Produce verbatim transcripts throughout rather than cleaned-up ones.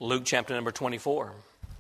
Luke chapter number twenty-four.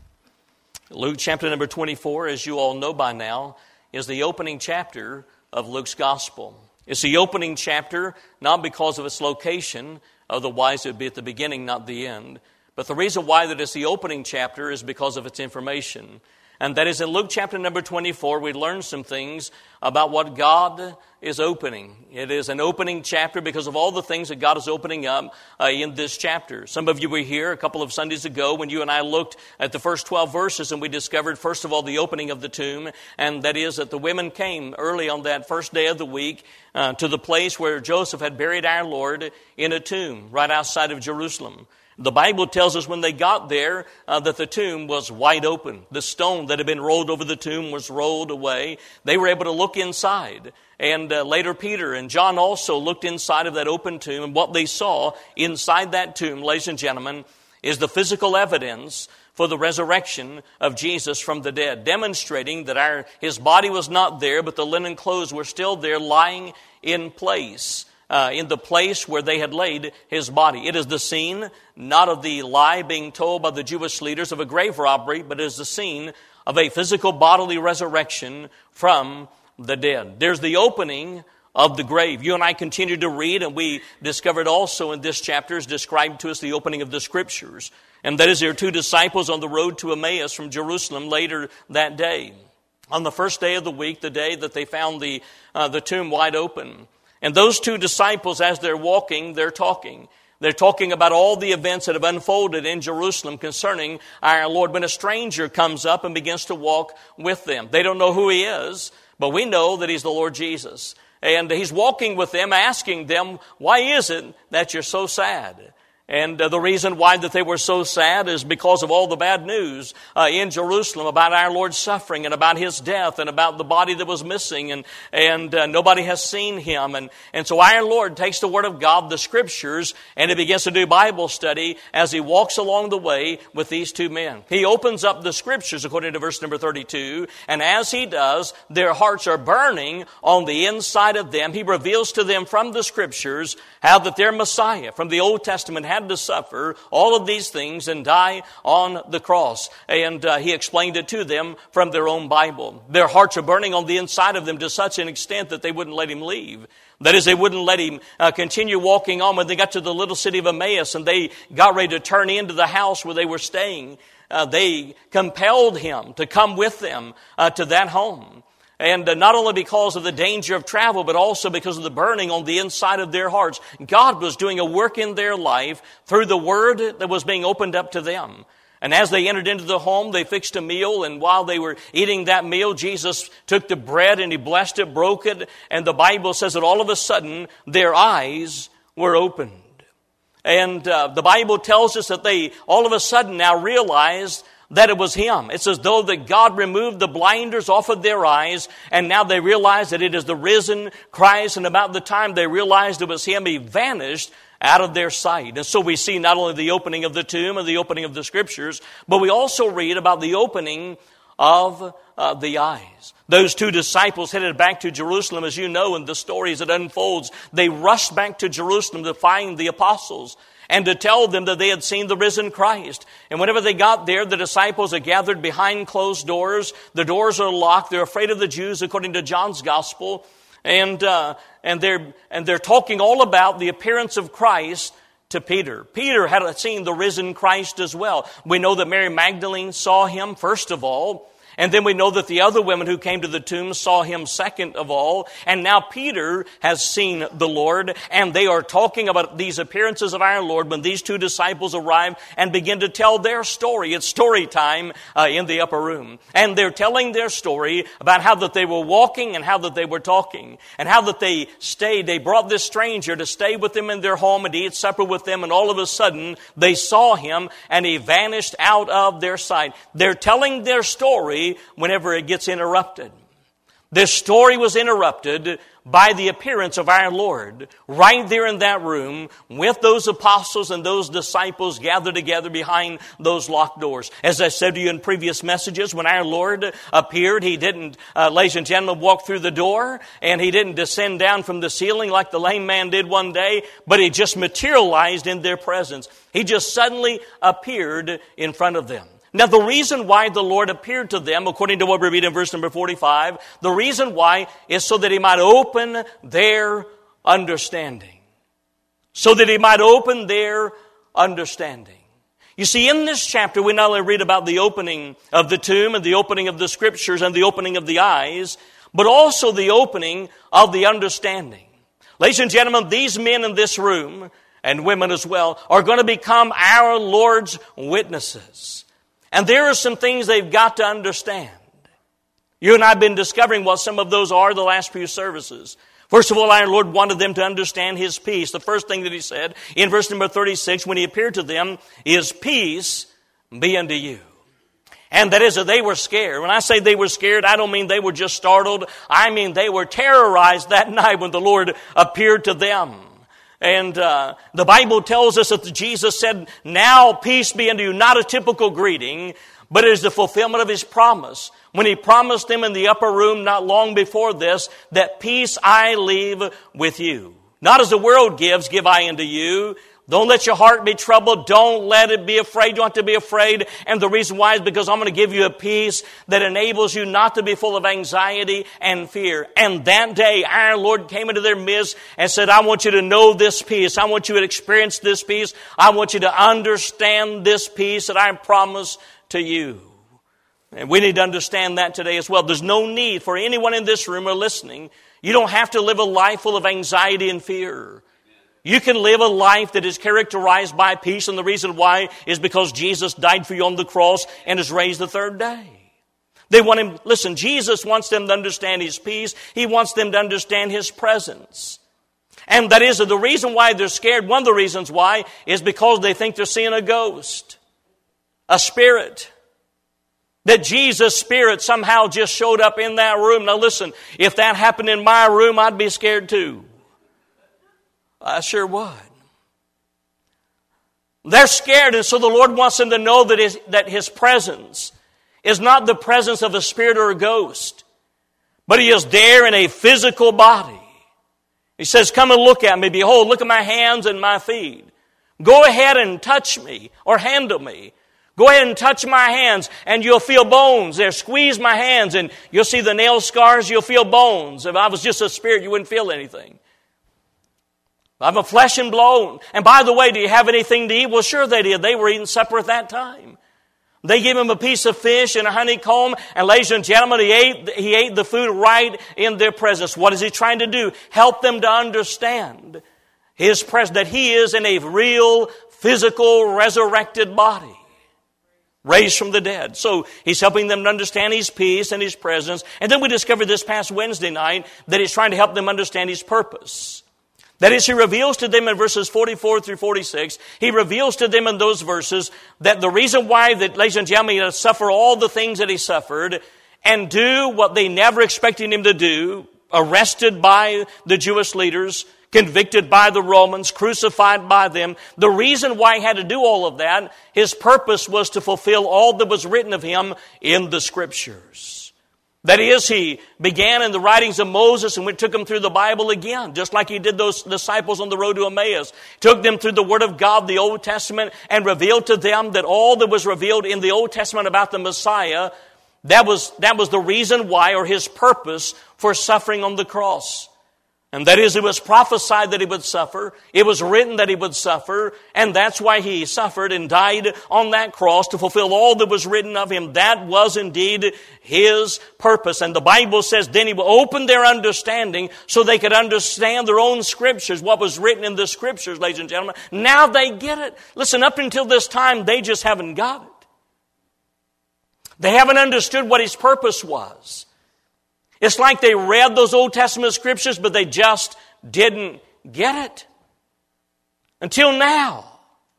Luke chapter number twenty-four, as you all know by now, is the opening chapter of Luke's gospel. It's the opening chapter not because of its location, otherwise it would be at the beginning, not the end. But the reason why that it's the opening chapter is because of its information. And that is in Luke chapter number twenty-four, we learn some things about what God is opening. It is an opening chapter because of all the things that God is opening up uh, in this chapter. Some of you were here a couple of Sundays ago when you and I looked at the first twelve verses and we discovered, first of all, the opening of the tomb. And that is that the women came early on that first day of the week uh, to the place where Joseph had buried our Lord in a tomb right outside of Jerusalem. The Bible tells us when they got there uh, that the tomb was wide open. The stone that had been rolled over the tomb was rolled away. They were able to look inside. And uh, later Peter and John also looked inside of that open tomb. And what they saw inside that tomb, ladies and gentlemen, is the physical evidence for the resurrection of Jesus from the dead, demonstrating that our his body was not there, but the linen clothes were still there lying in place. Uh, in the place where they had laid his body. It is the scene, not of the lie being told by the Jewish leaders of a grave robbery, but it is the scene of a physical bodily resurrection from the dead. There's the opening of the grave. You and I continued to read, and we discovered also in this chapter is described to us the opening of the Scriptures. And that is there are two disciples on the road to Emmaus from Jerusalem later that day. On the first day of the week, the day that they found the uh, the tomb wide open. And those two disciples, as they're walking, they're talking. They're talking about all the events that have unfolded in Jerusalem concerning our Lord when a stranger comes up and begins to walk with them. They don't know who he is, but we know that he's the Lord Jesus. And he's walking with them, asking them, why is it that you're so sad? And uh, the reason why that they were so sad is because of all the bad news uh, in Jerusalem about our Lord's suffering and about his death and about the body that was missing, and and uh, nobody has seen him. And, and so our Lord takes the Word of God, the Scriptures, and he begins to do Bible study as he walks along the way with these two men. He opens up the Scriptures according to verse number thirty-two, and as he does, their hearts are burning on the inside of them. He reveals to them from the Scriptures how that their Messiah from the Old Testament had to suffer all of these things and die on the cross. And uh, he explained it to them from their own Bible. Their hearts are burning on the inside of them to such an extent that they wouldn't let him leave. That is, they wouldn't let him uh, continue walking on. When they got to the little city of Emmaus and they got ready to turn into the house where they were staying, uh, they compelled him to come with them uh, to that home. And uh, not only because of the danger of travel, but also because of the burning on the inside of their hearts. God was doing a work in their life through the Word that was being opened up to them. And as they entered into the home, they fixed a meal. And while they were eating that meal, Jesus took the bread and he blessed it, broke it. And the Bible says that all of a sudden, their eyes were opened. And uh, the Bible tells us that they all of a sudden now realized that it was him. It's as though that God removed the blinders off of their eyes, and now they realize that it is the risen Christ, and about the time they realized it was him, he vanished out of their sight. And so we see not only the opening of the tomb and the opening of the Scriptures, but we also read about the opening of uh, the eyes. Those two disciples headed back to Jerusalem, as you know, in the story as it unfolds. They rushed back to Jerusalem to find the apostles and to tell them that they had seen the risen Christ. And whenever they got there, the disciples are gathered behind closed doors. The doors are locked. They're afraid of the Jews, according to John's Gospel. And uh, and they're and they're talking all about the appearance of Christ to Peter. Peter had seen the risen Christ as well. We know that Mary Magdalene saw him first of all. And then we know that the other women who came to the tomb saw him second of all. And now Peter has seen the Lord. And they are talking about these appearances of our Lord when these two disciples arrive and begin to tell their story. It's story time uh, in the upper room. And they're telling their story about how that they were walking and how that they were talking. And how that they stayed. They brought this stranger to stay with them in their home and to eat supper with them. And all of a sudden they saw him and he vanished out of their sight. They're telling their story whenever it gets interrupted. This story was interrupted by the appearance of our Lord right there in that room with those apostles and those disciples gathered together behind those locked doors. As I said to you in previous messages, when our Lord appeared, He didn't, uh, ladies and gentlemen, walk through the door, and He didn't descend down from the ceiling like the lame man did one day, but He just materialized in their presence. He just suddenly appeared in front of them. Now, the reason why the Lord appeared to them, according to what we read in verse number forty-five, the reason why is so that He might open their understanding. So that He might open their understanding. You see, in this chapter, we not only read about the opening of the tomb and the opening of the Scriptures and the opening of the eyes, but also the opening of the understanding. Ladies and gentlemen, these men in this room, and women as well, are going to become our Lord's witnesses. And there are some things they've got to understand. You and I have been discovering what some of those are the last few services. First of all, our Lord wanted them to understand His peace. The first thing that He said in verse number thirty-six, when He appeared to them, is peace be unto you. And that is that they were scared. When I say they were scared, I don't mean they were just startled. I mean they were terrorized that night when the Lord appeared to them. And uh, the Bible tells us that Jesus said, now peace be unto you. Not a typical greeting, but it is the fulfillment of His promise. When He promised them in the upper room not long before this, that peace I leave with you. Not as the world gives, give I unto you. Don't let your heart be troubled. Don't let it be afraid. You don't have to be afraid. And the reason why is because I'm going to give you a peace that enables you not to be full of anxiety and fear. And that day, our Lord came into their midst and said, I want you to know this peace. I want you to experience this peace. I want you to understand this peace that I promise to you. And we need to understand that today as well. There's no need for anyone in this room or listening. You don't have to live a life full of anxiety and fear. You can live a life that is characterized by peace, and the reason why is because Jesus died for you on the cross and is raised the third day. They want him, listen, Jesus wants them to understand His peace. He wants them to understand His presence. And that is the reason why they're scared. One of the reasons why is because they think they're seeing a ghost, a spirit. That Jesus' spirit somehow just showed up in that room. Now listen, if that happened in my room, I'd be scared too. I sure would. They're scared, and so the Lord wants them to know that his, that His presence is not the presence of a spirit or a ghost, but He is there in a physical body. He says, come and look at me. Behold, look at my hands and my feet. Go ahead and touch me or handle me. Go ahead and touch my hands and you'll feel bones there. Squeeze my hands and you'll see the nail scars, you'll feel bones. If I was just a spirit, you wouldn't feel anything. I'm a flesh and blood. And by the way, do you have anything to eat? Well, sure they did. They were eating supper at that time. They gave him a piece of fish and a honeycomb. And ladies and gentlemen, he ate, he ate the food right in their presence. What is he trying to do? Help them to understand His presence, that He is in a real, physical, resurrected body. Raised from the dead. So He's helping them to understand His peace and His presence. And then we discovered this past Wednesday night that He's trying to help them understand His purpose. That is, He reveals to them in verses forty-four through forty-six, He reveals to them in those verses that the reason why that, ladies and gentlemen, He had to suffer all the things that He suffered and do what they never expected Him to do, arrested by the Jewish leaders, convicted by the Romans, crucified by them. The reason why He had to do all of that, His purpose was to fulfill all that was written of Him in the Scriptures. That is, He began in the writings of Moses and we took them through the Bible again, just like He did those disciples on the road to Emmaus. Took them through the Word of God, the Old Testament, and revealed to them that all that was revealed in the Old Testament about the Messiah, that was, that was the reason why, or His purpose for suffering on the cross. And that is, it was prophesied that He would suffer. It was written that He would suffer. And that's why He suffered and died on that cross to fulfill all that was written of Him. That was indeed His purpose. And the Bible says then He will open their understanding so they could understand their own Scriptures, what was written in the Scriptures, ladies and gentlemen. Now they get it. Listen, up until this time, they just haven't got it. They haven't understood what His purpose was. It's like they read those Old Testament Scriptures, but they just didn't get it. Until now.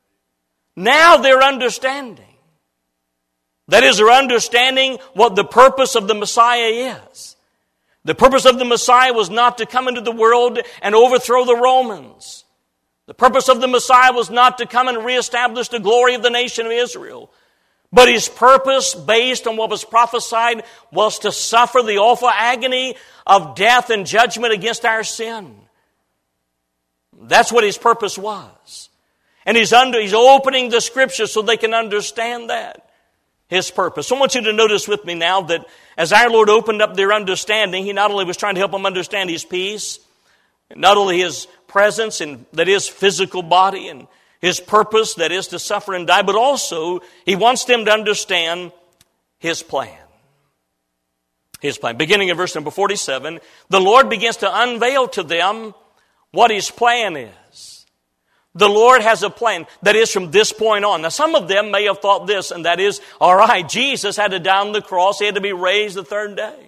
Now they're understanding. That is, they're understanding what the purpose of the Messiah is. The purpose of the Messiah was not to come into the world and overthrow the Romans. The purpose of the Messiah was not to come and reestablish the glory of the nation of Israel. But his purpose, based on what was prophesied, was to suffer the awful agony of death and judgment against our sin. That's what his purpose was. And he's, under, he's opening the Scriptures so they can understand that, his purpose. So I want you to notice with me now that as our Lord opened up their understanding, he not only was trying to help them understand his peace, not only his presence, and that is physical body, and his purpose, that is to suffer and die, but also he wants them to understand his plan. His plan. Beginning in verse number forty-seven, the Lord begins to unveil to them what his plan is. The Lord has a plan that is from this point on. Now some of them may have thought this, and that is, all right, Jesus had to die on the cross, he had to be raised the third day.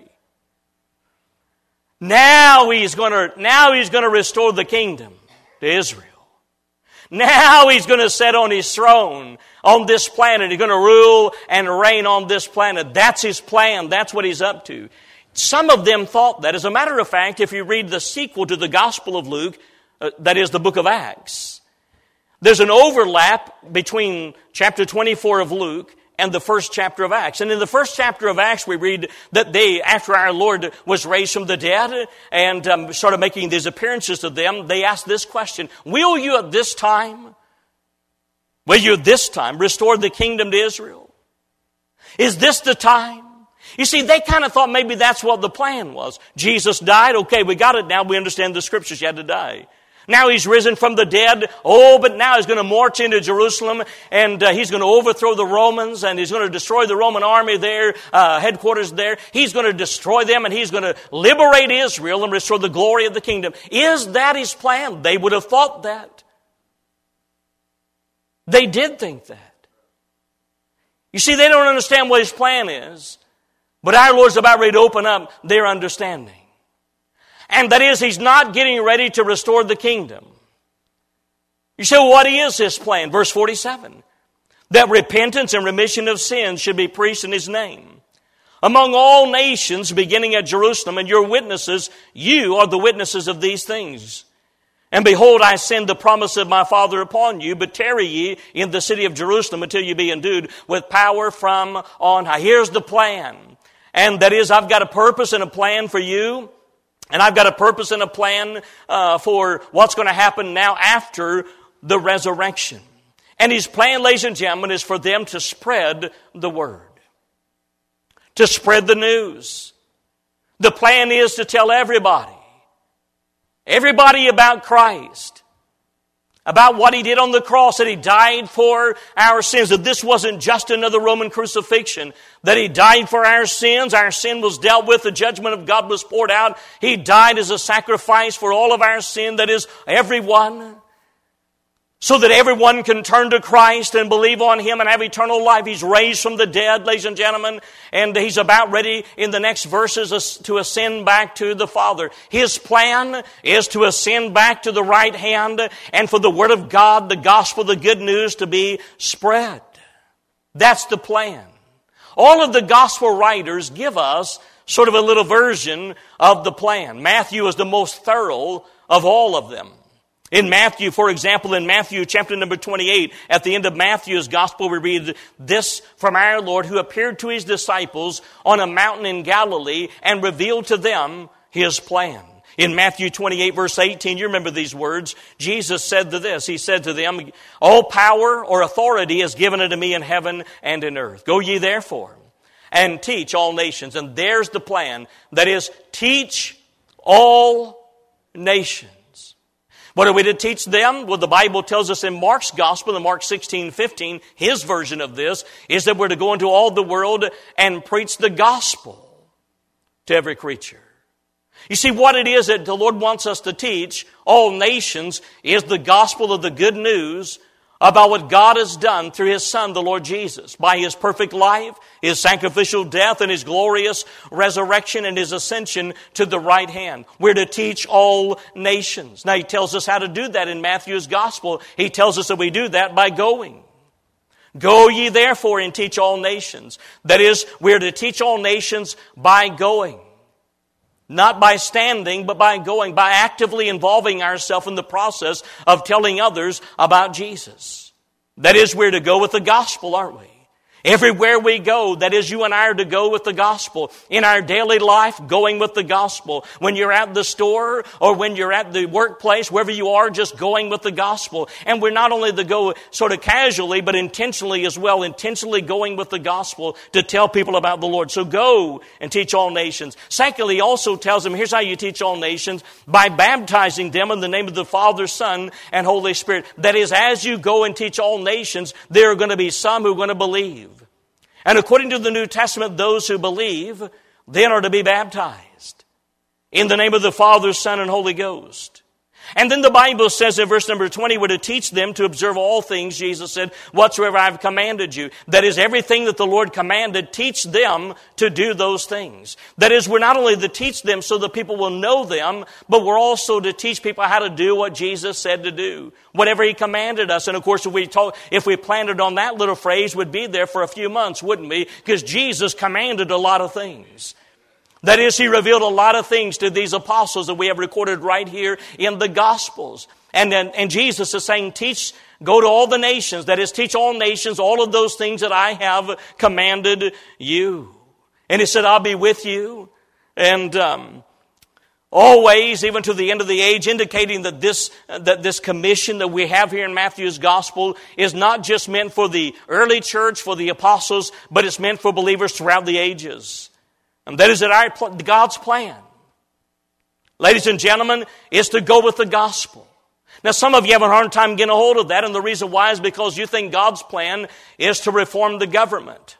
Now he's going to, now he's going to restore the kingdom to Israel. Now he's going to sit on his throne on this planet. He's going to rule and reign on this planet. That's his plan. That's what he's up to. Some of them thought that. As a matter of fact, if you read the sequel to the Gospel of Luke, uh, that is the book of Acts, there's an overlap between chapter twenty-four of Luke and the first chapter of Acts. And in the first chapter of Acts, we read that they, after our Lord was raised from the dead and um, started making these appearances to them, they asked this question, will you at this time, will you at this time restore the kingdom to Israel? Is this the time? You see, they kind of thought maybe that's what the plan was. Jesus died, okay, we got it now, we understand the Scriptures, you had to die. Now he's risen from the dead. Oh, but now he's going to march into Jerusalem and uh, he's going to overthrow the Romans and he's going to destroy the Roman army there, uh, headquarters there. He's going to destroy them and he's going to liberate Israel and restore the glory of the kingdom. Is that his plan? They would have thought that. They did think that. You see, they don't understand what his plan is, but our Lord's about ready to open up their understanding. And that is, he's not getting ready to restore the kingdom. You say, well, what is his plan? Verse forty-seven. That repentance and remission of sins should be preached in his name among all nations, beginning at Jerusalem, and your witnesses, you are the witnesses of these things. And behold, I send the promise of my Father upon you, but tarry ye in the city of Jerusalem until you be endued with power from on high. Here's the plan. And that is, I've got a purpose and a plan for you. And I've got a purpose and a plan uh, for what's going to happen now after the resurrection. And his plan, ladies and gentlemen, is for them to spread the word. To spread the news. The plan is to tell everybody. Everybody about Christ. About what he did on the cross, that he died for our sins, that this wasn't just another Roman crucifixion, that he died for our sins, our sin was dealt with, the judgment of God was poured out, he died as a sacrifice for all of our sin, that is, everyone, so that everyone can turn to Christ and believe on him and have eternal life. He's raised from the dead, ladies and gentlemen, and he's about ready in the next verses to ascend back to the Father. His plan is to ascend back to the right hand and for the Word of God, the gospel, the good news to be spread. That's the plan. All of the gospel writers give us sort of a little version of the plan. Matthew is the most thorough of all of them. In Matthew, for example, in Matthew chapter number twenty-eight, at the end of Matthew's gospel, we read this from our Lord, who appeared to his disciples on a mountain in Galilee and revealed to them his plan. In Matthew twenty-eight, verse eighteen, you remember these words, Jesus said to this, he said to them, all power or authority is given unto me in heaven and in earth. Go ye therefore and teach all nations. And there's the plan, that is, teach all nations. What are we to teach them? Well, the Bible tells us in Mark's gospel, in Mark sixteen fifteen, his version of this is that we're to go into all the world and preach the gospel to every creature. You see, what it is that the Lord wants us to teach all nations is the gospel of the good news about what God has done through his Son, the Lord Jesus, by his perfect life, his sacrificial death, and his glorious resurrection and his ascension to the right hand. We're to teach all nations. Now, he tells us how to do that in Matthew's gospel. He tells us that we do that by going. Go ye therefore and teach all nations. That is, we're to teach all nations by going. Not by standing, but by going, by actively involving ourselves in the process of telling others about Jesus. That is, we're to go with the gospel, aren't we? Everywhere we go, that is, you and I are to go with the gospel. In our daily life, going with the gospel. When you're at the store or when you're at the workplace, wherever you are, just going with the gospel. And we're not only to go sort of casually, but intentionally as well, intentionally going with the gospel to tell people about the Lord. So go and teach all nations. Secondly, he also tells them, here's how you teach all nations, by baptizing them in the name of the Father, Son, and Holy Spirit. That is, as you go and teach all nations, there are going to be some who are going to believe. And according to the New Testament, those who believe then are to be baptized in the name of the Father, Son, and Holy Ghost. And then the Bible says in verse number twenty, we're to teach them to observe all things, Jesus said, whatsoever I've commanded you. That is, everything that the Lord commanded, teach them to do those things. That is, we're not only to teach them so that people will know them, but we're also to teach people how to do what Jesus said to do. Whatever He commanded us. And of course, if we talk, if we planted on that little phrase, we'd be there for a few months, wouldn't we? Because Jesus commanded a lot of things. That is, He revealed a lot of things to these apostles that we have recorded right here in the Gospels. And, and, and Jesus is saying, teach, go to all the nations. That is, teach all nations all of those things that I have commanded you. And He said, I'll be with you. And um, always, even to the end of the age, indicating that this, that this commission that we have here in Matthew's Gospel is not just meant for the early church, for the apostles, but it's meant for believers throughout the ages. And that is that our, God's plan, ladies and gentlemen, is to go with the gospel. Now, some of you have a hard time getting a hold of that, and the reason why is because you think God's plan is to reform the government.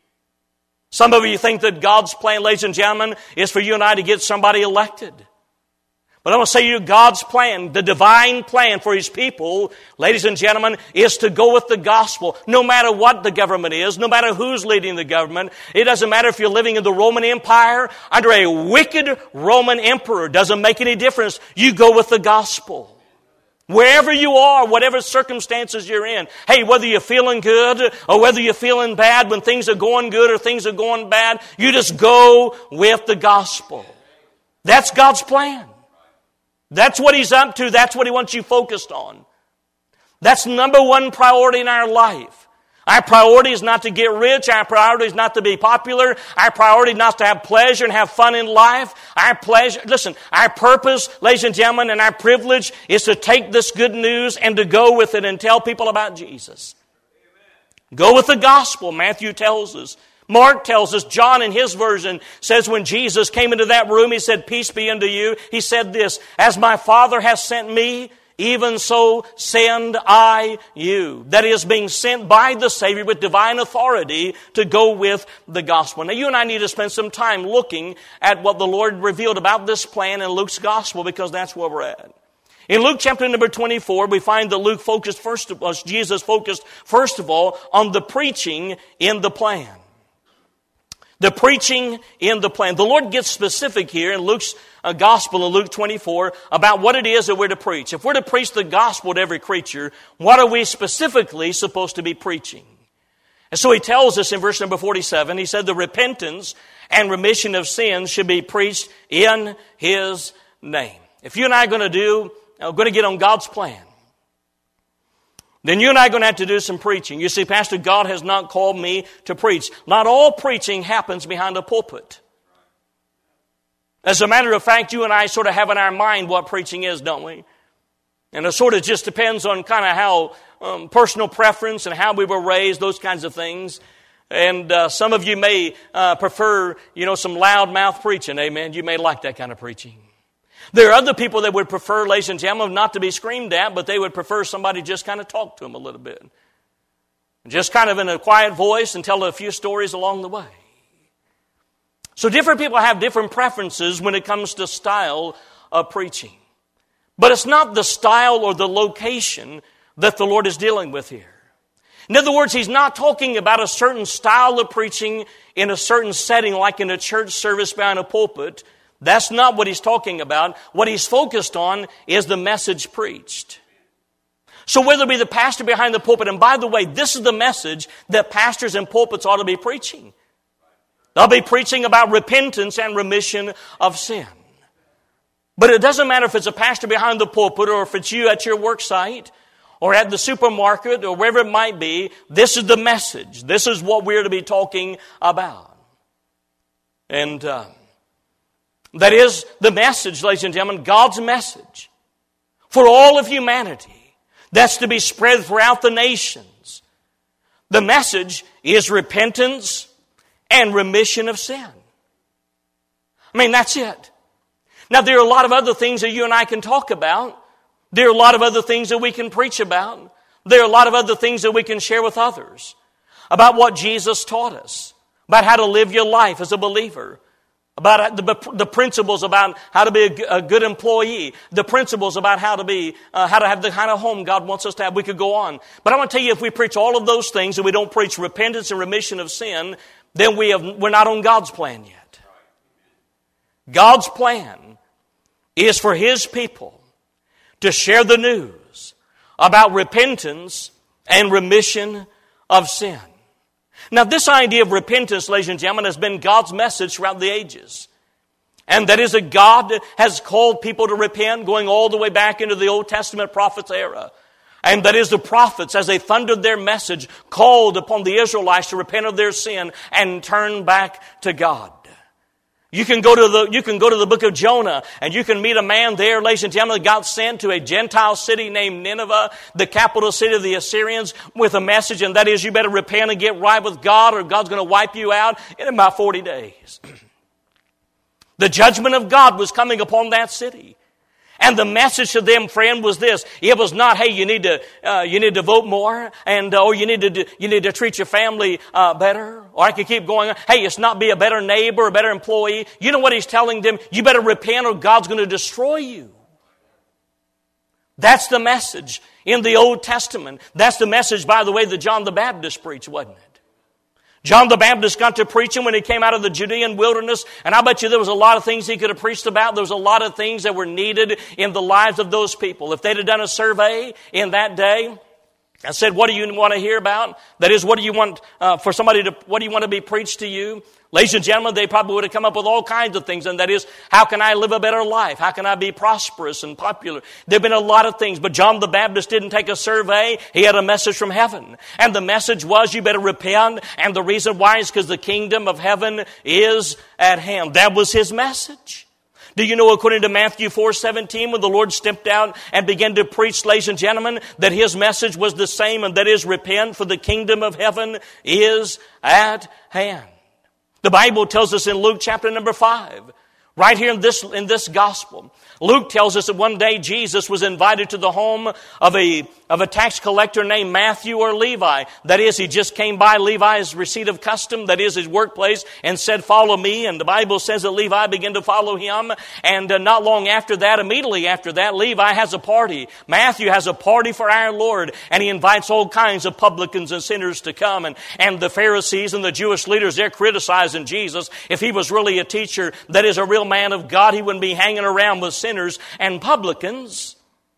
Some of you think that God's plan, ladies and gentlemen, is for you and I to get somebody elected. But I want to say to you, God's plan, the divine plan for His people, ladies and gentlemen, is to go with the gospel. No matter what the government is, no matter who's leading the government, it doesn't matter if you're living in the Roman Empire under a wicked Roman emperor. It doesn't make any difference. You go with the gospel. Wherever you are, whatever circumstances you're in. Hey, whether you're feeling good or whether you're feeling bad, when things are going good or things are going bad, you just go with the gospel. That's God's plan. That's what He's up to. That's what He wants you focused on. That's number one priority in our life. Our priority is not to get rich. Our priority is not to be popular. Our priority is not to have pleasure and have fun in life. Our pleasure, listen, our purpose, ladies and gentlemen, and our privilege is to take this good news and to go with it and tell people about Jesus. Amen. Go with the gospel, Matthew tells us. Mark tells us, John in his version says when Jesus came into that room, He said, peace be unto you. He said this, as my Father has sent me, even so send I you. That is, being sent by the Savior with divine authority to go with the gospel. Now, you and I need to spend some time looking at what the Lord revealed about this plan in Luke's gospel, because that's where we're at. In Luke chapter number twenty-four, we find that Luke focused first of all, Jesus focused first of all on the preaching in the plan. The preaching in the plan. The Lord gets specific here in Luke's uh, gospel in Luke twenty-four about what it is that we're to preach. If we're to preach the gospel to every creature, what are we specifically supposed to be preaching? And so He tells us in verse number forty-seven, He said the repentance and remission of sins should be preached in His name. If you and I are going to do, uh, going to get on God's plan, then you and I are going to have to do some preaching. You see, Pastor, God has not called me to preach. Not all preaching happens behind a pulpit. As a matter of fact, you and I sort of have in our mind what preaching is, don't we? And it sort of just depends on kind of how um, personal preference and how we were raised, those kinds of things. And uh, some of you may uh, prefer, you know, some loudmouth preaching, amen. You may like that kind of preaching. There are other people that would prefer, ladies and gentlemen, not to be screamed at, but they would prefer somebody just kind of talk to them a little bit. Just kind of in a quiet voice and tell a few stories along the way. So different people have different preferences when it comes to style of preaching. But it's not the style or the location that the Lord is dealing with here. In other words, He's not talking about a certain style of preaching in a certain setting like in a church service behind a pulpit. That's not what He's talking about. What He's focused on is the message preached. So whether it be the pastor behind the pulpit, and by the way, this is the message that pastors and pulpits ought to be preaching. They'll be preaching about repentance and remission of sin. But it doesn't matter if it's a pastor behind the pulpit or if it's you at your work site or at the supermarket or wherever it might be. This is the message. This is what we're to be talking about. And uh, that is the message, ladies and gentlemen, God's message for all of humanity. That's to be spread throughout the nations. The message is repentance and remission of sin. I mean, that's it. Now, there are a lot of other things that you and I can talk about. There are a lot of other things that we can preach about. There are a lot of other things that we can share with others about what Jesus taught us, about how to live your life as a believer, about the, the principles about how to be a, a good employee, the principles about how to be, uh, how to have the kind of home God wants us to have. We could go on. But I want to tell you, if we preach all of those things and we don't preach repentance and remission of sin, then we have, we're not on God's plan yet. God's plan is for His people to share the news about repentance and remission of sin. Now, this idea of repentance, ladies and gentlemen, has been God's message throughout the ages. And that is that God has called people to repent, going all the way back into the Old Testament prophets era. And that is the prophets, as they thundered their message, called upon the Israelites to repent of their sin and turn back to God. You can go to the, you can go to the book of Jonah and you can meet a man there, ladies and gentlemen, that got sent to a Gentile city named Nineveh, the capital city of the Assyrians, with a message, and that is you better repent and get right with God or God's going to wipe you out in about forty days. The judgment of God was coming upon that city. And the message to them, friend, was this. It was not, hey, you need to uh, you need to vote more, and uh, or you need to do, you need to treat your family uh, better. Or I could keep going. Hey, it's not be a better neighbor, a better employee. You know what he's telling them? You better repent, or God's going to destroy you. That's the message in the Old Testament. That's the message, by the way, that John the Baptist preached, wasn't it? John the Baptist got to preaching when he came out of the Judean wilderness, and I bet you there was a lot of things he could have preached about. There was a lot of things that were needed in the lives of those people. If they'd have done a survey in that day and said, what do you want to hear about? That is, what do you want uh, for somebody to, what do you want to be preached to you? Ladies and gentlemen, they probably would have come up with all kinds of things, and that is, how can I live a better life? How can I be prosperous and popular? There have been a lot of things, but John the Baptist didn't take a survey. He had a message from heaven. And the message was, you better repent, and the reason why is because the kingdom of heaven is at hand. That was his message. Do you know, according to Matthew four seventeen, when the Lord stepped out and began to preach, ladies and gentlemen, that his message was the same, and that is, repent, for the kingdom of heaven is at hand. The Bible tells us in Luke chapter number five, right here in this, in this gospel, Luke tells us that one day Jesus was invited to the home of a, of a tax collector named Matthew or Levi. That is, he just came by Levi's receipt of custom, that is his workplace, and said, follow me. And the Bible says that Levi began to follow him. And uh, not long after that, immediately after that, Levi has a party. Matthew has a party for our Lord, and he invites all kinds of publicans and sinners to come. And, and the Pharisees and the Jewish leaders, they're criticizing Jesus. If he was really a teacher, that is a real man of God, he wouldn't be hanging around with sinners and publicans.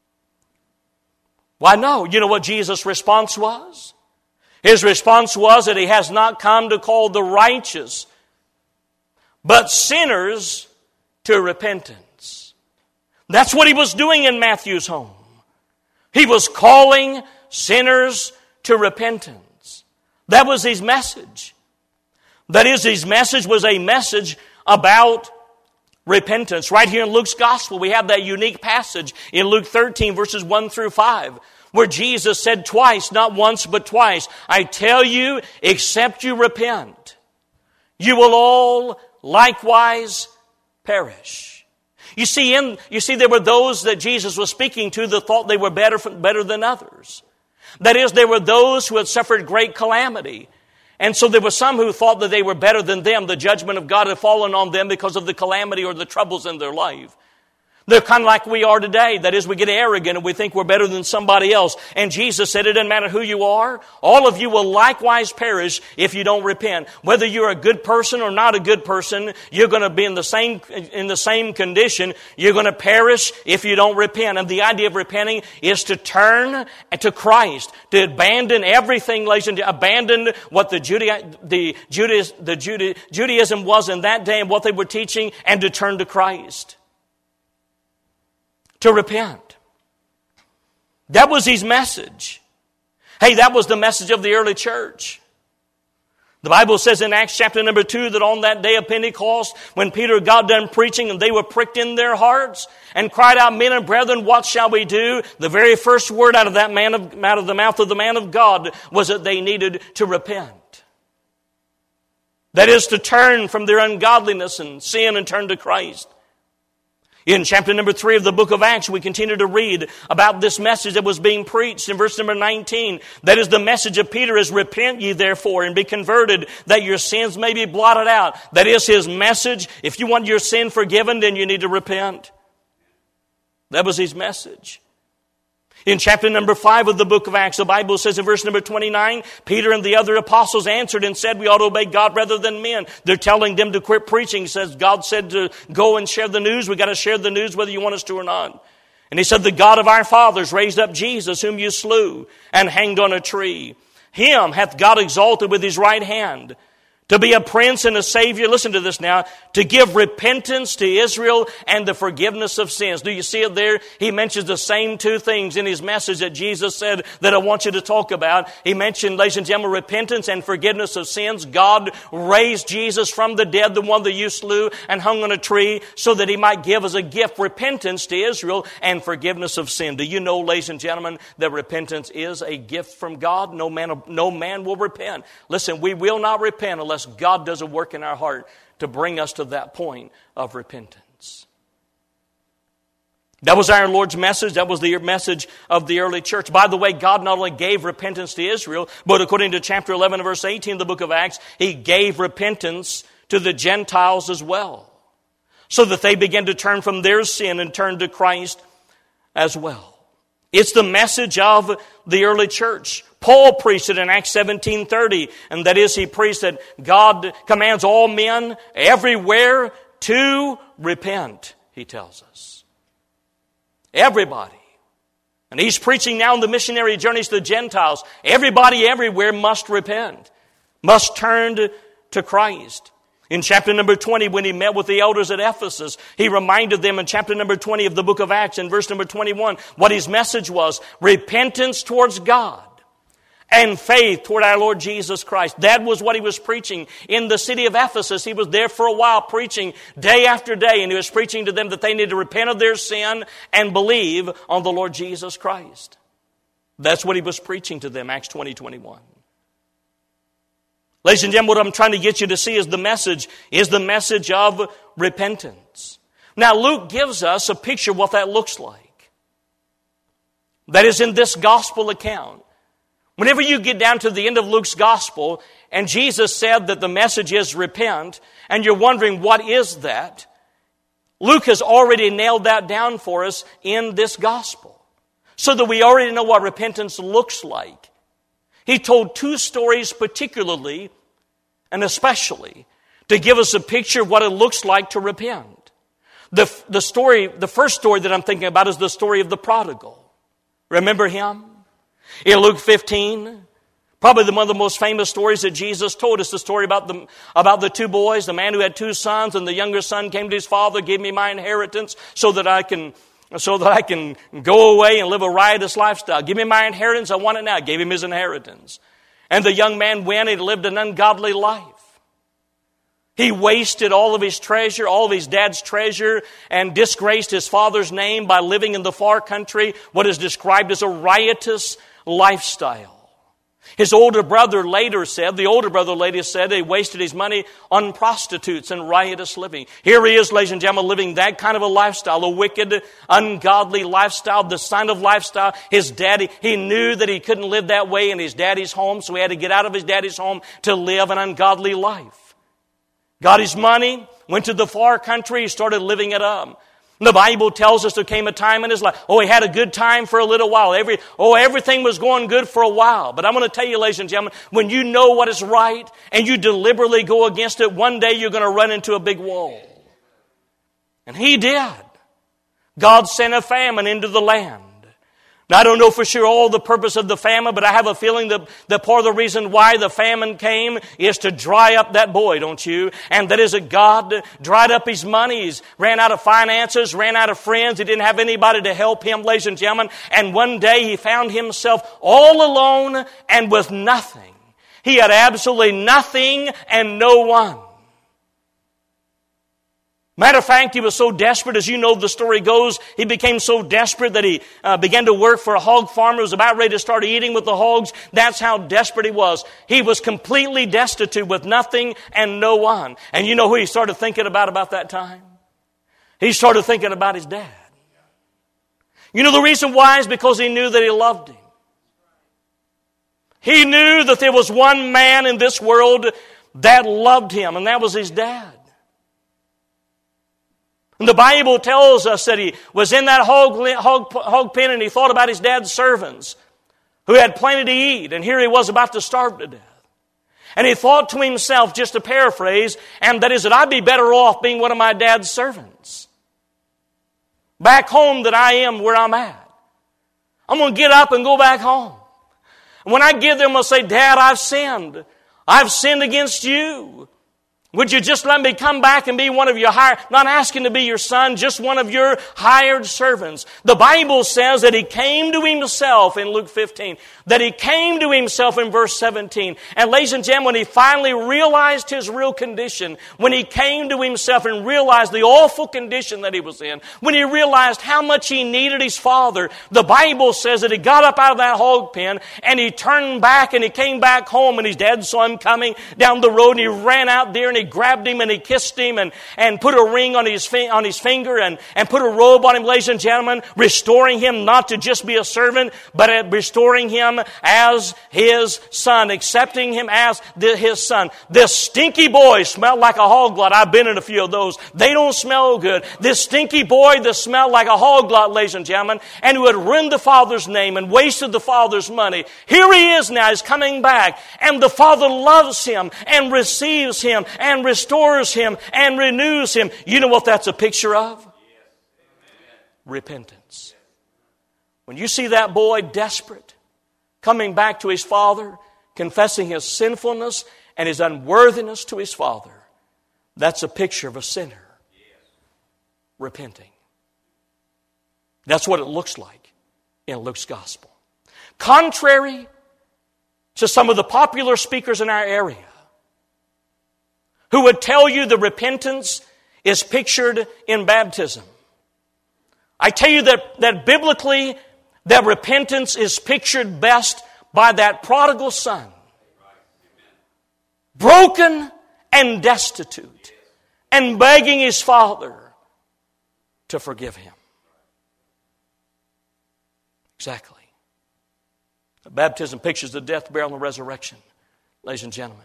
Why, no. You know what Jesus' response was? His response was that he has not come to call the righteous, but sinners to repentance. That's what he was doing in Matthew's home. He was calling sinners to repentance. That was his message. That is, his message was a message about repentance. Right here in Luke's gospel, we have that unique passage in Luke thirteen, verses one through five, where Jesus said twice, not once, but twice, I tell you, except you repent, you will all likewise perish. You see, in, you see, there were those that Jesus was speaking to that thought they were better, better than others. That is, there were those who had suffered great calamity. And so there were some who thought that they were better than them. The judgment of God had fallen on them because of the calamity or the troubles in their life. They're kind of like we are today. That is, we get arrogant and we think we're better than somebody else. And Jesus said it doesn't matter who you are. All of you will likewise perish if you don't repent. Whether you're a good person or not a good person, you're going to be in the same in the same condition. You're going to perish if you don't repent. And the idea of repenting is to turn to Christ, to abandon everything, ladies and gentlemen, abandon what the Judea, the Judaism, the Juda, Judaism was in that day and what they were teaching, and to turn to Christ. To repent. That was his message. Hey, that was the message of the early church. The Bible says in Acts chapter number two that on that day of Pentecost, when Peter got done preaching and they were pricked in their hearts and cried out, men and brethren, what shall we do? The very first word out of that man of, out of the mouth of the man of God was that they needed to repent. That is, to turn from their ungodliness and sin and turn to Christ. In chapter number three of the book of Acts, we continue to read about this message that was being preached in verse number nineteen. That is, the message of Peter is, repent ye therefore and be converted, that your sins may be blotted out. That is his message. If you want your sin forgiven, then you need to repent. That was his message. In chapter number five of the book of Acts, the Bible says in verse number twenty-nine, Peter and the other apostles answered and said, we ought to obey God rather than men. They're telling them to quit preaching. He says, God said to go and share the news. We got to share the news whether you want us to or not. And he said, the God of our fathers raised up Jesus, whom you slew and hanged on a tree. Him hath God exalted with his right hand, to be a prince and a savior, listen to this now, to give repentance to Israel and the forgiveness of sins. Do you see it there? He mentions the same two things in his message that Jesus said that I want you to talk about. He mentioned, ladies and gentlemen, repentance and forgiveness of sins. God raised Jesus from the dead, the one that you slew and hung on a tree, so that he might give as a gift repentance to Israel and forgiveness of sin. Do you know, ladies and gentlemen, that repentance is a gift from God? No man, no man will repent. Listen, we will not repent unless God does a work in our heart to bring us to that point of repentance. That was our Lord's message. That was the message of the early church. By the way, God not only gave repentance to Israel, but according to chapter eleven, verse eighteen of the book of Acts, he gave repentance to the Gentiles as well, so that they began to turn from their sin and turn to Christ as well. It's the message of the early church. Paul preached it in Acts seventeen thirty, and that is, he preached that God commands all men everywhere to repent, he tells us. Everybody. And he's preaching now in the missionary journeys to the Gentiles. Everybody everywhere must repent, must turn to, to Christ. In chapter number twenty, when he met with the elders at Ephesus, he reminded them in chapter number twenty of the book of Acts, in verse number twenty-one, what his message was: repentance towards God and faith toward our Lord Jesus Christ. That was what he was preaching in the city of Ephesus. He was there for a while preaching day after day, and he was preaching to them that they need to repent of their sin and believe on the Lord Jesus Christ. That's what he was preaching to them, Acts twenty twenty-one. Ladies and gentlemen, what I'm trying to get you to see is the message, is the message of repentance. Now, Luke gives us a picture of what that looks like. That is in this gospel account. Whenever you get down to the end of Luke's gospel, and Jesus said that the message is repent, and you're wondering what is that, Luke has already nailed that down for us in this gospel, so that we already know what repentance looks like. He told two stories particularly and especially to give us a picture of what it looks like to repent. The, the story, the first story that I'm thinking about is the story of the prodigal. Remember him? In Luke fifteen, probably the, one of the most famous stories that Jesus told us, the story about the, about the two boys, the man who had two sons, and the younger son came to his father, gave me my inheritance so that I can So that I can go away and live a riotous lifestyle. Give me my inheritance, I want it now. I gave him his inheritance. And the young man went and lived an ungodly life. He wasted all of his treasure, all of his dad's treasure, and disgraced his father's name by living in the far country, what is described as a riotous lifestyle. His older brother later said, the older brother later said he wasted his money on prostitutes and riotous living. Here he is, ladies and gentlemen, living that kind of a lifestyle, a wicked, ungodly lifestyle, the sign of lifestyle. His daddy, he knew that he couldn't live that way in his daddy's home, so he had to get out of his daddy's home to live an ungodly life. Got his money, went to the far country, he started living it up. The Bible tells us there came a time in his life, oh, he had a good time for a little while. Every, oh, everything was going good for a while. But I'm going to tell you, ladies and gentlemen, when you know what is right and you deliberately go against it, one day you're going to run into a big wall. And he did. God sent a famine into the land. Now, I don't know for sure all the purpose of the famine, but I have a feeling that, that part of the reason why the famine came is to dry up that boy, don't you? And that is that God dried up his money. He ran out of finances, ran out of friends. He didn't have anybody to help him, ladies and gentlemen. And one day he found himself all alone and with nothing. He had absolutely nothing and no one. Matter of fact, he was so desperate, as you know the story goes, he became so desperate that he uh, began to work for a hog farmer who was about ready to start eating with the hogs. That's how desperate he was. He was completely destitute with nothing and no one. And you know who he started thinking about about that time? He started thinking about his dad. You know the reason why is because he knew that he loved him. He knew that there was one man in this world that loved him, and that was his dad. And the Bible tells us that he was in that hog, hog, hog pen and he thought about his dad's servants who had plenty to eat. And here he was about to starve to death. And he thought to himself, just to paraphrase, and that is that I'd be better off being one of my dad's servants. Back home than I am where I'm at. I'm going to get up and go back home. And when I get there, I'm going to say, Dad, I've sinned. I've sinned against you. Would you just let me come back and be one of your hired, not asking to be your son, just one of your hired servants? The Bible says that he came to himself in Luke fifteen, that he came to himself in verse seventeen. And ladies and gentlemen, when he finally realized his real condition, when he came to himself and realized the awful condition that he was in, when he realized how much he needed his father, the Bible says that he got up out of that hog pen and he turned back and he came back home, and his dad saw him coming down the road and he ran out there and he grabbed him and he kissed him and, and put a ring on his, fi- on his finger and, and put a robe on him, ladies and gentlemen, restoring him not to just be a servant, but restoring him as his son, accepting him as the, his son. This stinky boy smelled like a hog lot. I've been in a few of those. They don't smell good. This stinky boy that smelled like a hog lot, ladies and gentlemen, and who had ruined the father's name and wasted the father's money. Here he is now. He's coming back, and the father loves him and receives him and restores him and renews him. You know what that's a picture of? Yes. Repentance. When you see that boy desperate, coming back to his father, confessing his sinfulness and his unworthiness to his father, that's a picture of a sinner repenting. That's what it looks like in Luke's gospel. Contrary to some of the popular speakers in our area, who would tell you the repentance is pictured in baptism, I tell you that, that biblically, that repentance is pictured best by that prodigal son. Broken and destitute, and begging his father to forgive him. Exactly. Baptism pictures the death, burial, and the resurrection, ladies and gentlemen.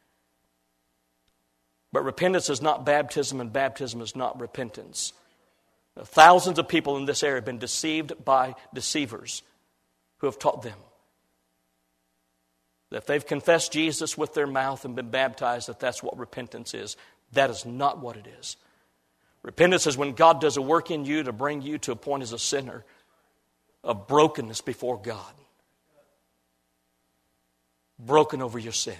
But repentance is not baptism, and baptism is not repentance. Thousands of people in this area have been deceived by deceivers who have taught them that if they've confessed Jesus with their mouth and been baptized, that that's what repentance is. That is not what it is. Repentance is when God does a work in you to bring you to a point as a sinner of brokenness before God. Broken over your sin.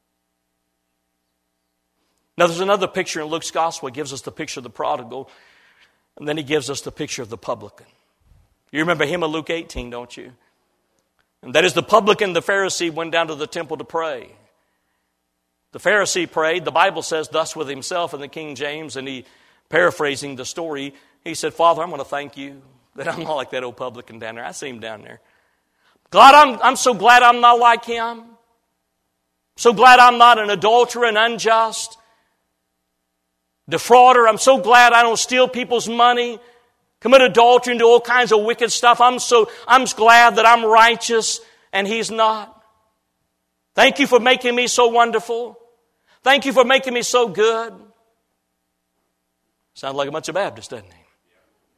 Now there's another picture in Luke's gospel. He gives us the picture of the prodigal, and then he gives us the picture of the publican. You remember him in Luke eighteen, don't you? And that is the publican, the Pharisee, went down to the temple to pray. The Pharisee prayed, the Bible says, thus with himself in the King James, and he, paraphrasing the story, he said, Father, I'm going to thank you that I'm not like that old publican down there. I see him down there. God, I'm, I'm so glad I'm not like him. So glad I'm not an adulterer and unjust defrauder. I'm so glad I don't steal people's money, commit adultery, and do all kinds of wicked stuff. I'm so I'm glad that I'm righteous and he's not. Thank you for making me so wonderful. Thank you for making me so good. Sounds like a bunch of Baptists, doesn't he?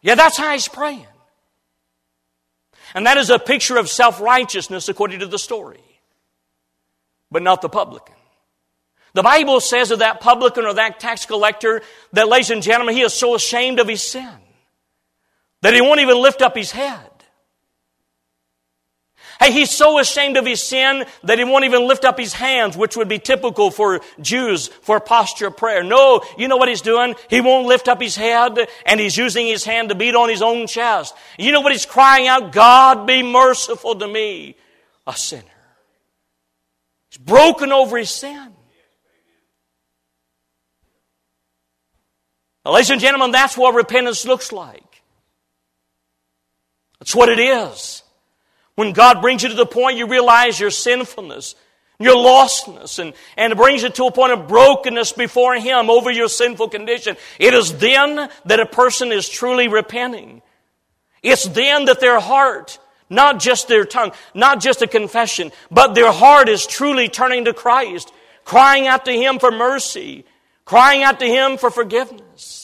Yeah, that's how he's praying. And that is a picture of self-righteousness according to the story. But not the publican. The Bible says of that publican or that tax collector that, ladies and gentlemen, he is so ashamed of his sin that he won't even lift up his head. Hey, he's so ashamed of his sin that he won't even lift up his hands, which would be typical for Jews for a posture of prayer. No, you know what he's doing? He won't lift up his head, and he's using his hand to beat on his own chest. You know what he's crying out? God, be merciful to me, a sinner. He's broken over his sin. Now, ladies and gentlemen, that's what repentance looks like. That's what it is. When God brings you to the point you realize your sinfulness, your lostness, and, and it brings you to a point of brokenness before Him over your sinful condition, it is then that a person is truly repenting. It's then that their heart, not just their tongue, not just a confession, but their heart is truly turning to Christ, crying out to Him for mercy, crying out to Him for forgiveness.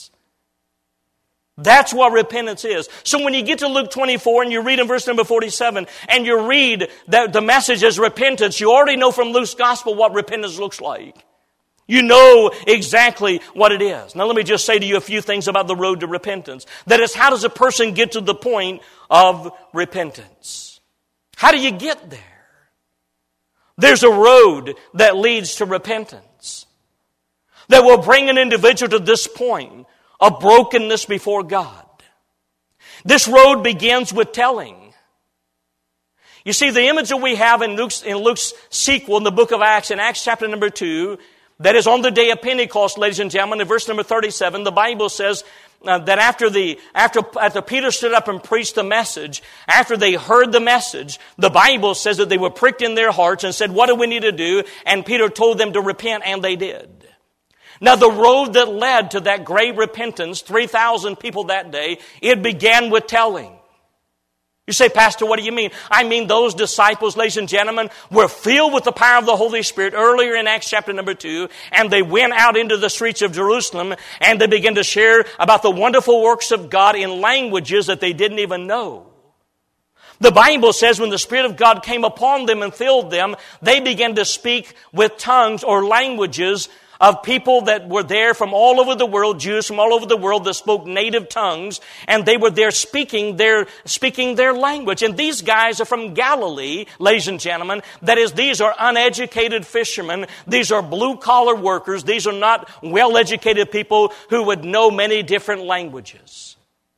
That's what repentance is. So when you get to Luke twenty-four and you read in verse number forty-seven and you read that the message is repentance, you already know from Luke's gospel what repentance looks like. You know exactly what it is. Now let me just say to you a few things about the road to repentance. That is, how does a person get to the point of repentance? How do you get there? There's a road that leads to repentance that will bring an individual to this point of brokenness before God. This road begins with telling. You see, the image that we have in Luke's, in Luke's sequel in the book of Acts, in Acts chapter number two, that is on the day of Pentecost, ladies and gentlemen, in verse number thirty-seven, the Bible says uh, that after the after after Peter stood up and preached the message, after they heard the message, the Bible says that they were pricked in their hearts and said, "What do we need to do?" And Peter told them to repent, and they did. Now, the road that led to that great repentance, three thousand people that day, it began with telling. You say, Pastor, what do you mean? I mean, those disciples, ladies and gentlemen, were filled with the power of the Holy Spirit earlier in Acts chapter number two, and they went out into the streets of Jerusalem, and they began to share about the wonderful works of God in languages that they didn't even know. The Bible says when the Spirit of God came upon them and filled them, they began to speak with tongues or languages of people that were there from all over the world, Jews from all over the world that spoke native tongues, and they were there speaking their, speaking their language. And these guys are from Galilee, ladies and gentlemen. That is, these are uneducated fishermen. These are blue-collar workers. These are not well-educated people who would know many different languages.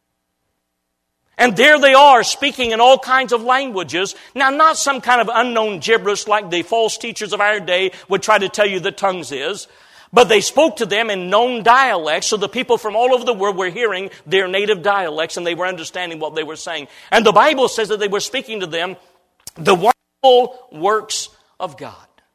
And there they are, speaking in all kinds of languages. Now, not some kind of unknown gibberish like the false teachers of our day would try to tell you that tongues is. But they spoke to them in known dialects, so the people from all over the world were hearing their native dialects, and they were understanding what they were saying. And the Bible says that they were speaking to them the wonderful works of God.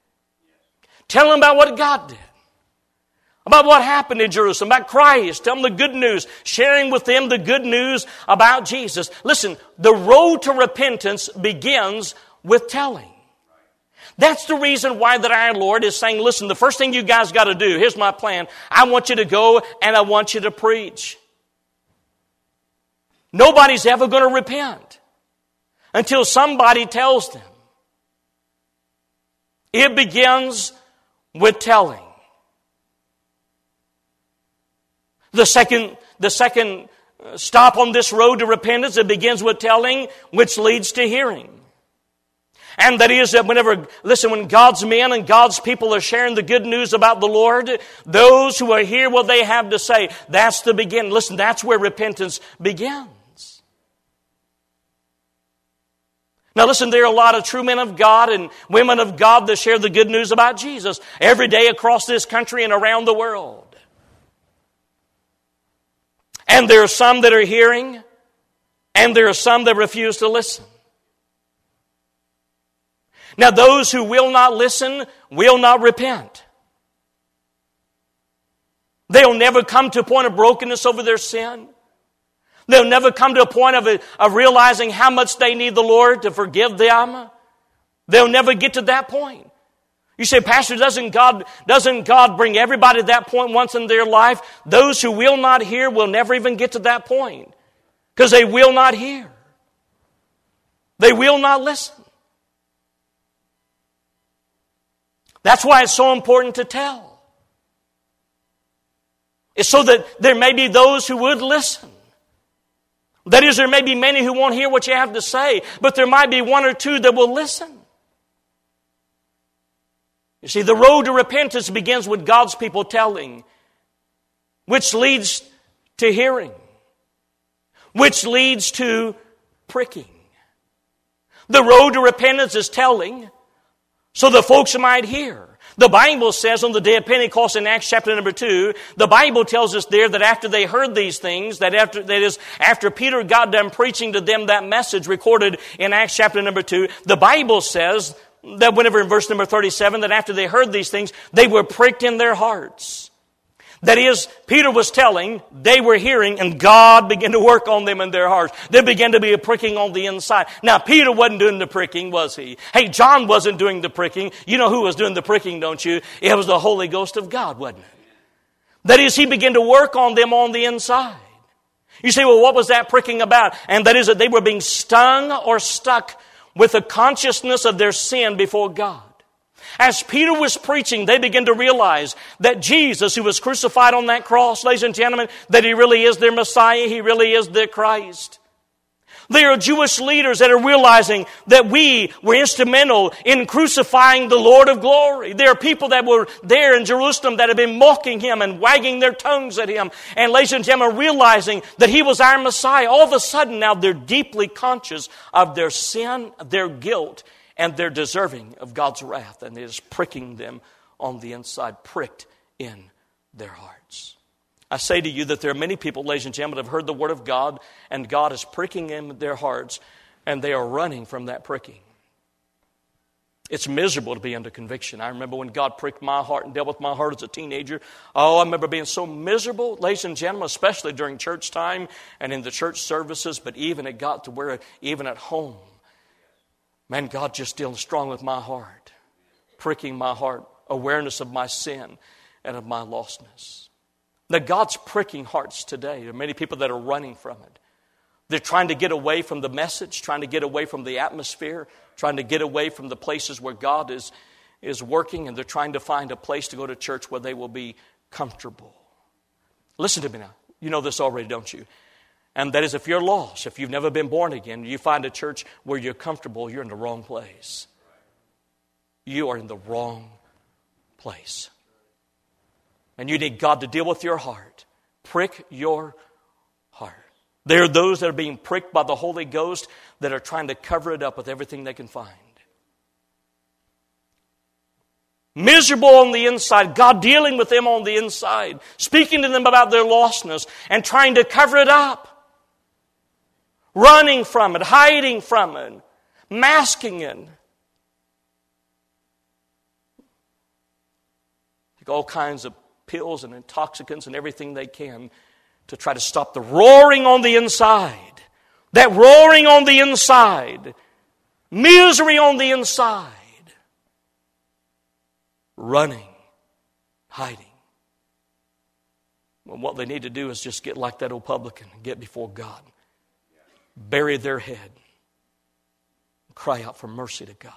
Tell them about what God did. About what happened in Jerusalem, about Christ. Tell them the good news. Sharing with them the good news about Jesus. Listen, the road to repentance begins with telling. That's the reason why that our Lord is saying, listen, the first thing you guys got to do, here's my plan. I want you to go and I want you to preach. Nobody's ever going to repent until somebody tells them. It begins with telling. The second, the second stop on this road to repentance, it begins with telling, which leads to hearing. And that is that whenever, listen, when God's men and God's people are sharing the good news about the Lord, those who are hear what they have to say, that's the beginning. Listen, that's where repentance begins. Now listen, there are a lot of true men of God and women of God that share the good news about Jesus every day across this country and around the world. And there are some that are hearing, and there are some that refuse to listen. Now, those who will not listen will not repent. They'll never come to a point of brokenness over their sin. They'll never come to a point of, of realizing how much they need the Lord to forgive them. They'll never get to that point. You say, Pastor, doesn't God, doesn't God bring everybody to that point once in their life? Those who will not hear will never even get to that point. Because they will not hear. They will not listen. That's why it's so important to tell. It's so that there may be those who would listen. That is, there may be many who won't hear what you have to say, but there might be one or two that will listen. You see, the road to repentance begins with God's people telling, which leads to hearing, which leads to pricking. The road to repentance is telling, so the folks might hear. The Bible says on the day of Pentecost in Acts chapter number two, the Bible tells us there that after they heard these things, that after that is after Peter got done preaching to them that message recorded in Acts chapter number two, the Bible says that whenever in verse number thirty-seven, that after they heard these things, they were pricked in their hearts. That is, Peter was telling, they were hearing, and God began to work on them in their hearts. There began to be a pricking on the inside. Now, Peter wasn't doing the pricking, was he? Hey, John wasn't doing the pricking. You know who was doing the pricking, don't you? It was the Holy Ghost of God, wasn't it? That is, he began to work on them on the inside. You say, well, what was that pricking about? And that is that they were being stung or stuck with the consciousness of their sin before God. As Peter was preaching, they began to realize that Jesus, who was crucified on that cross, ladies and gentlemen, that He really is their Messiah, He really is their Christ. There are Jewish leaders that are realizing that we were instrumental in crucifying the Lord of glory. There are people that were there in Jerusalem that have been mocking Him and wagging their tongues at Him. And ladies and gentlemen, realizing that He was our Messiah, all of a sudden now they're deeply conscious of their sin, their guilt, and they're deserving of God's wrath, and it is pricking them on the inside, pricked in their hearts. I say to you that there are many people, ladies and gentlemen, that have heard the Word of God, and God is pricking in their hearts, and they are running from that pricking. It's miserable to be under conviction. I remember when God pricked my heart and dealt with my heart as a teenager. Oh, I remember being so miserable, ladies and gentlemen, especially during church time and in the church services, but even it got to where, even at home, man, God just dealing strong with my heart, pricking my heart, awareness of my sin and of my lostness. Now, God's pricking hearts today. There are many people that are running from it. They're trying to get away from the message, trying to get away from the atmosphere, trying to get away from the places where God is, is working, and they're trying to find a place to go to church where they will be comfortable. Listen to me now. You know this already, don't you? And that is, if you're lost, if you've never been born again, you find a church where you're comfortable, you're in the wrong place. You are in the wrong place. And you need God to deal with your heart. Prick your heart. There are those that are being pricked by the Holy Ghost that are trying to cover it up with everything they can find. Miserable on the inside, God dealing with them on the inside, speaking to them about their lostness and trying to cover it up. Running from it, hiding from it, masking it. Take all kinds of pills and intoxicants and everything they can to try to stop the roaring on the inside. That roaring on the inside. Misery on the inside. Running, hiding. Well, what they need to do is just get like that old publican and get before God. Bury their head. And cry out for mercy to God.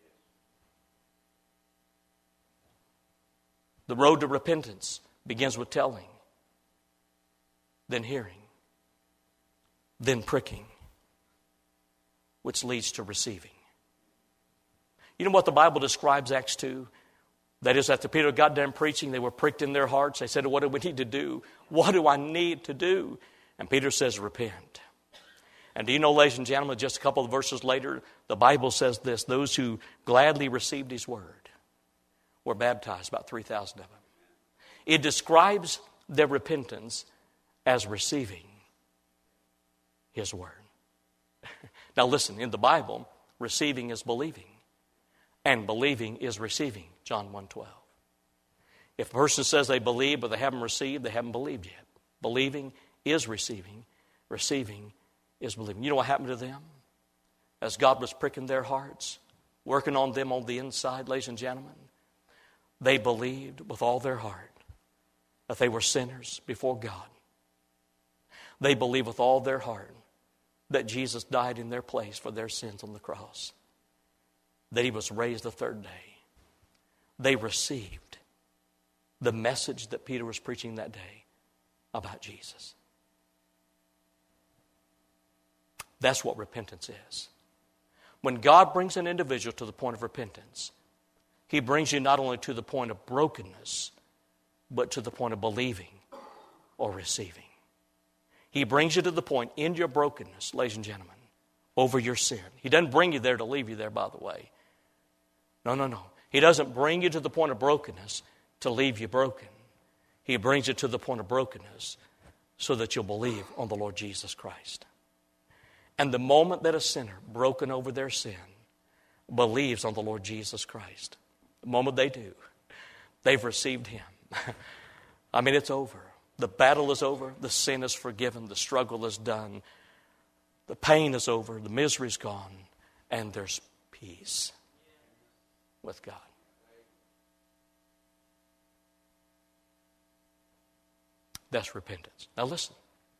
The road to repentance begins with telling, then hearing, then pricking, which leads to receiving. You know what the Bible describes Acts two? That is, after Peter got done preaching, they were pricked in their hearts. They said, what do we need to do? What do I need to do? And Peter says, repent. And do you know, ladies and gentlemen, just a couple of verses later, the Bible says this, those who gladly received His word were baptized, about three thousand of them. It describes their repentance as receiving His word. Now listen, in the Bible, receiving is believing. And believing is receiving, John one twelve. If a person says they believe but they haven't received, they haven't believed yet. Believing is receiving. Receiving is believing. You know what happened to them? As God was pricking their hearts, working on them on the inside, ladies and gentlemen, they believed with all their heart that they were sinners before God. They believed with all their heart that Jesus died in their place for their sins on the cross, that he was raised the third day. They received the message that Peter was preaching that day about Jesus. That's what repentance is. When God brings an individual to the point of repentance, he brings you not only to the point of brokenness, but to the point of believing or receiving. He brings you to the point in your brokenness, ladies and gentlemen, over your sin. He doesn't bring you there to leave you there, by the way. No, no, no. He doesn't bring you to the point of brokenness to leave you broken. He brings you to the point of brokenness so that you'll believe on the Lord Jesus Christ. And the moment that a sinner, broken over their sin, believes on the Lord Jesus Christ, the moment they do, they've received him. I mean, it's over. The battle is over. The sin is forgiven. The struggle is done. The pain is over. The misery is gone. And there's peace with God. That's repentance. Now listen.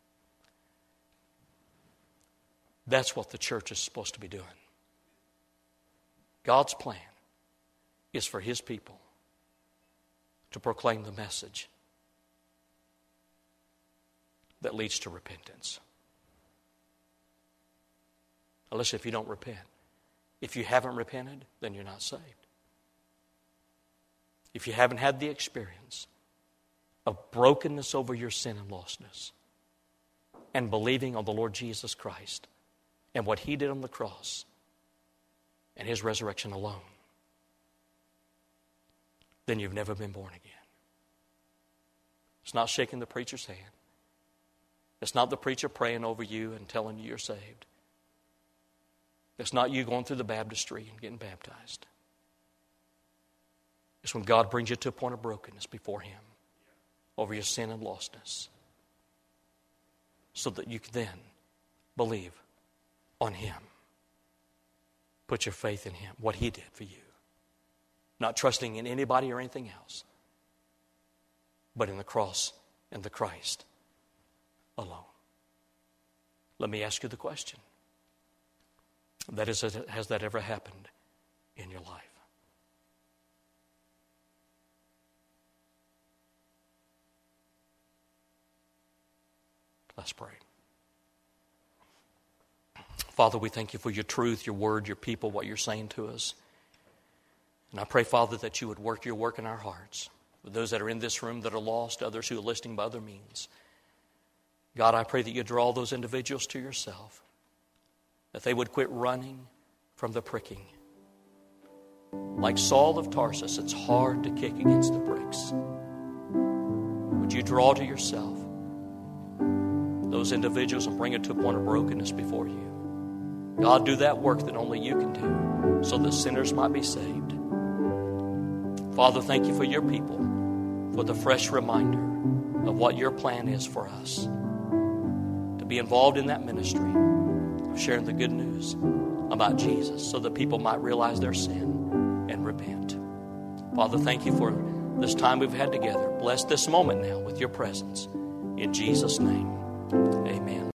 That's what the church is supposed to be doing. God's plan is for his people to proclaim the message that leads to repentance. Now listen, if you don't repent, if you haven't repented, then you're not saved. If you haven't had the experience of brokenness over your sin and lostness and believing on the Lord Jesus Christ and what he did on the cross and his resurrection alone, then you've never been born again. It's not shaking the preacher's hand. It's not the preacher praying over you and telling you you're saved. It's not you going through the baptistry and getting baptized. It's when God brings you to a point of brokenness before him over your sin and lostness, so that you can then believe on him. Put your faith in him, what he did for you. Not trusting in anybody or anything else, but in the cross and the Christ alone. Let me ask you the question. That is, has that ever happened in your life? Let's pray. Father, we thank you for your truth, your word, your people, what you're saying to us. And I pray, Father, that you would work your work in our hearts. For those that are in this room that are lost, others who are listening by other means. God, I pray that you draw those individuals to yourself. That they would quit running from the pricking. Like Saul of Tarsus, it's hard to kick against the pricks. Would you draw to yourself those individuals and bring it to a point of brokenness before you? God, do that work that only you can do so that sinners might be saved. Father, thank you for your people, for the fresh reminder of what your plan is for us. To be involved in that ministry of sharing the good news about Jesus so that people might realize their sin and repent. Father, thank you for this time we've had together. Bless this moment now with your presence. In Jesus' name, amen.